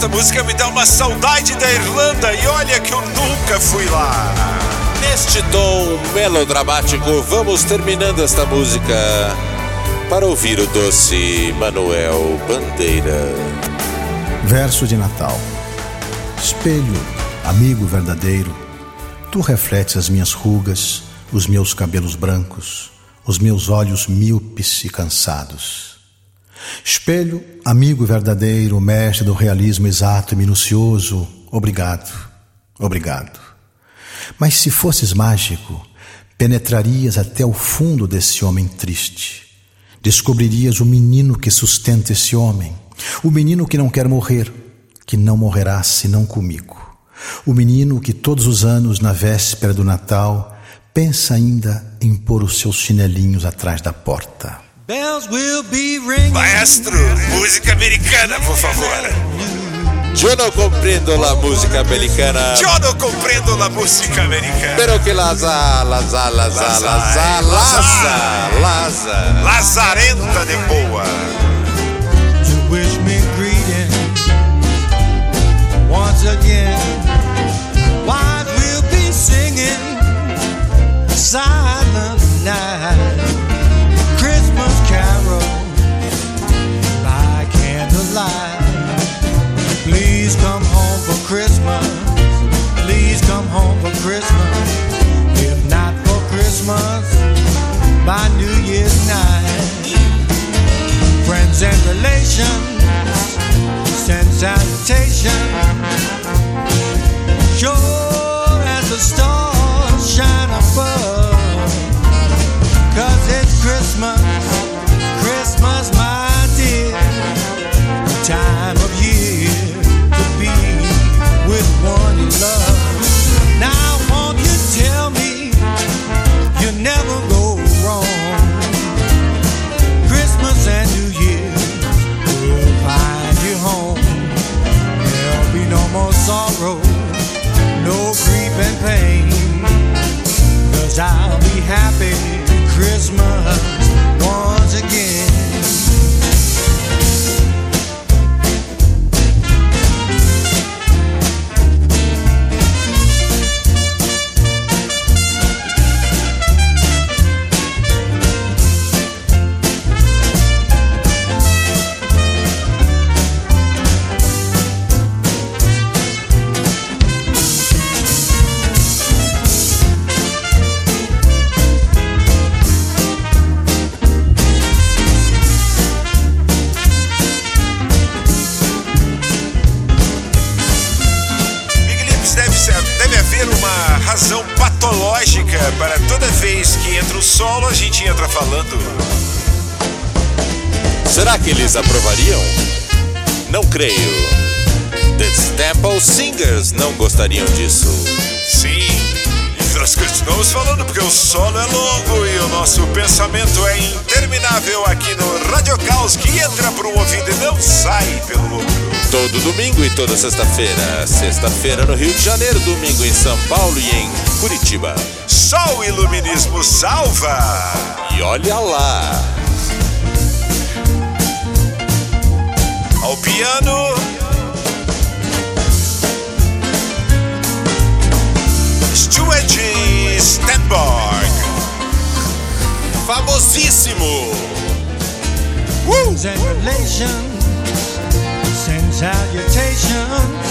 esta música me dá uma saudade da Irlanda e olha que eu nunca fui lá. Neste tom melodramático, vamos terminando esta música para ouvir o doce Manuel Bandeira. Verso de Natal. Espelho, amigo verdadeiro, tu refletes as minhas rugas, os meus cabelos brancos, os meus olhos míopes e cansados. Espelho, amigo verdadeiro, mestre do realismo exato e minucioso, obrigado, obrigado. Mas se fosses mágico, penetrarias até o fundo desse homem triste. Descobririas o menino que sustenta esse homem, o menino que não quer morrer, que não morrerá senão comigo. O menino que todos os anos, na véspera do Natal, pensa ainda em pôr os seus chinelinhos atrás da porta. Maestro, música americana, por favor. Yo no comprendo la música americana. Yo no comprendo la música americana. Pero que laza. Lazarenta de boa. You wish me greeting once again. Why we'll be singing Silent Night, Christmas carol by candlelight. Please come home for Christmas. Please come home for Christmas. If not for Christmas, by New Year's night. Friends and relations send salutations. Sure as the stars shine above. 'Cause it's Christmas, Christmas, my dear. The time of year to be with one you love. Now won't you tell me you never go wrong? Christmas and New Year will find you home. There'll be no more sorrow, no grief and pain. 'Cause I'll be happy Christmas once again. Razão patológica para toda vez que entra o solo a gente entra falando. Será que eles aprovariam? Não creio. The Staple Singers não gostariam disso. Sim, e nós continuamos falando porque o solo é longo e o nosso pensamento é interminável aqui no Radio Caos, que entra por um ouvido e não sai pelo outro. Todo domingo e toda sexta-feira. Sexta-feira no Rio de Janeiro, domingo em São Paulo e em Curitiba. Só o iluminismo salva. E olha lá. Ao piano, Stuart Stenborg. Famosíssimo. Send salutations.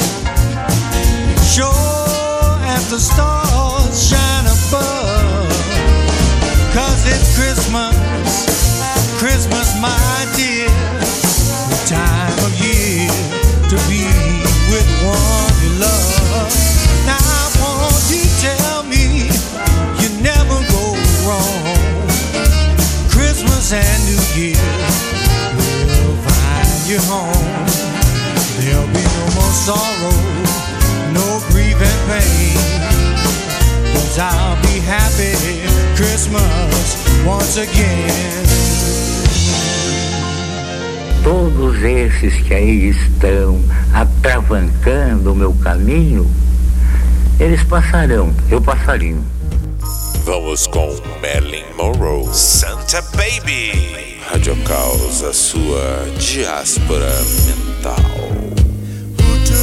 Sure as the stars shine above. 'Cause it's Christmas, Christmas, my dear. The time of year to be with one you love. Now won't you tell me you never go wrong? Christmas and New Year will find you home. There'll be no more sorrow, no grief and pain. 'Cause I'll be happy Christmas once again. Todos esses que aí estão atravancando o meu caminho, eles passarão, eu passarinho. Vamos com Marilyn Monroe. Santa Baby. Radio Caos, a sua diáspora mental. Who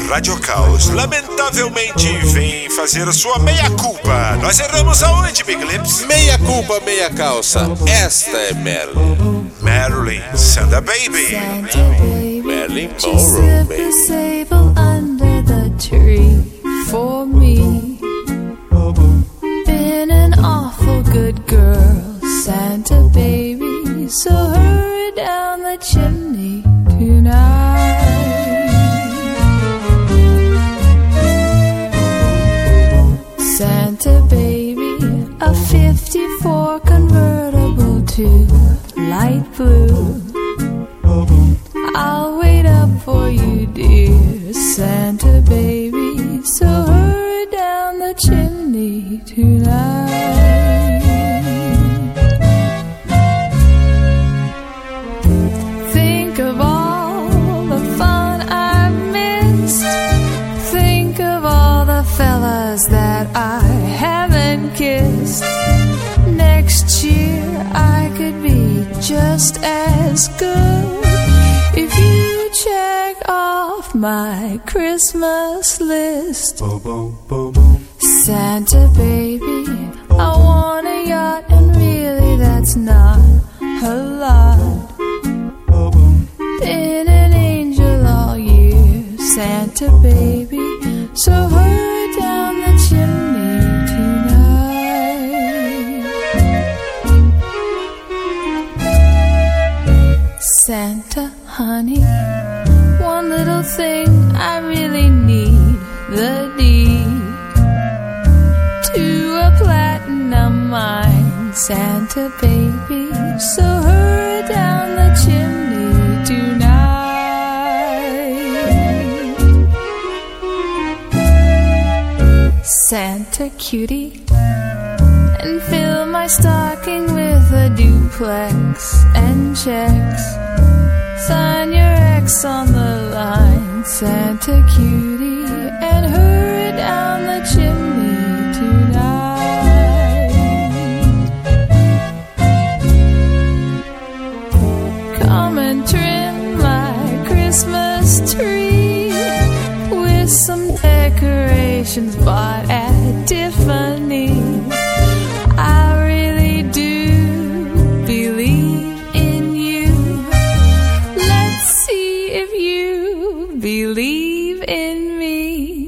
Rádio Caos, lamentavelmente, vem fazer a sua meia-culpa. Nós erramos aonde, Big Lips? Meia culpa, meia calça. Esta é Marilyn. Marilyn, Santa Baby. Marilyn Monroe, baby. Sable under the tree for me. Been an awful good girl, Santa baby. So hurry down the chimney tonight. Santa baby, a 54 convertible to light blue. I'll wait up for you, dear Santa baby. So hurry down the chimney tonight. Think of all the fun I've missed. Think of all the fellas that I haven't kissed. Next year I could be just as good if you check off my Christmas list. Santa baby, I want a yacht, and really that's not a lot. Been an angel all year, Santa baby. So hurry down the chimney tonight. Santa honey, one little thing I really need, the deed to a platinum mine, Santa baby. So hurry down the chimney tonight. Santa cutie, and fill my stocking with a duplex and checks. Sign your ex on the line, Santa cutie, and hurry down the chimney tonight. Come and trim my Christmas tree with some decorations bought at Tiffany's. I really do believe in you. Let's see if you believe in me.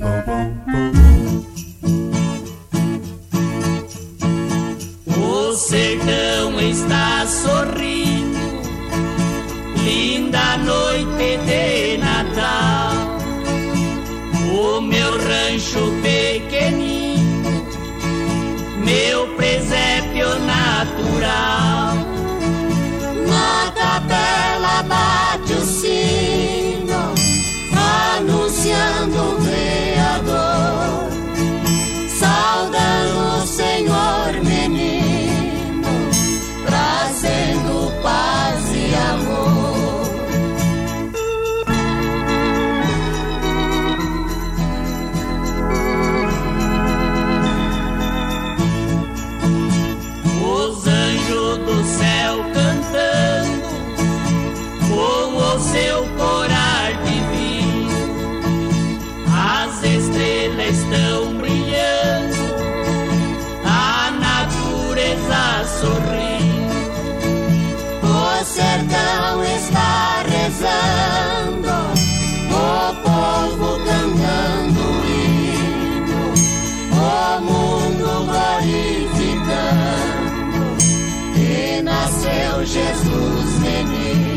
O sertão está sorrindo, linda noite de Natal. O meu rancho pequenino, meu presépio natural. Na capela bate o sino, anunciando o Criador, saudando o Senhor menino, trazendo paz e amor. Os anjos do céu cantando com o seu corar divino, as estrelas estão brilhando, a natureza sorrindo. O sertão está rezando, o povo cantando o hino, o mundo glorificando, e nasceu Jesus menino.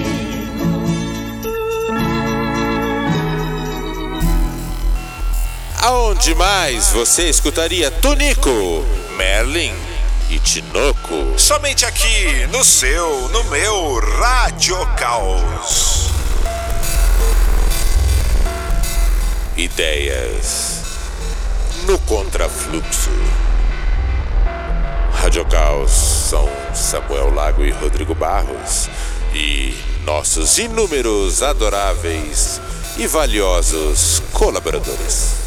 Aonde mais você escutaria Tonico, Merlin e Tinoco? Somente aqui no seu, no meu Rádio Caos. Ideias no contrafluxo. Rádio Caos são Samuel Lago e Rodrigo Barros e nossos inúmeros, adoráveis e valiosos colaboradores.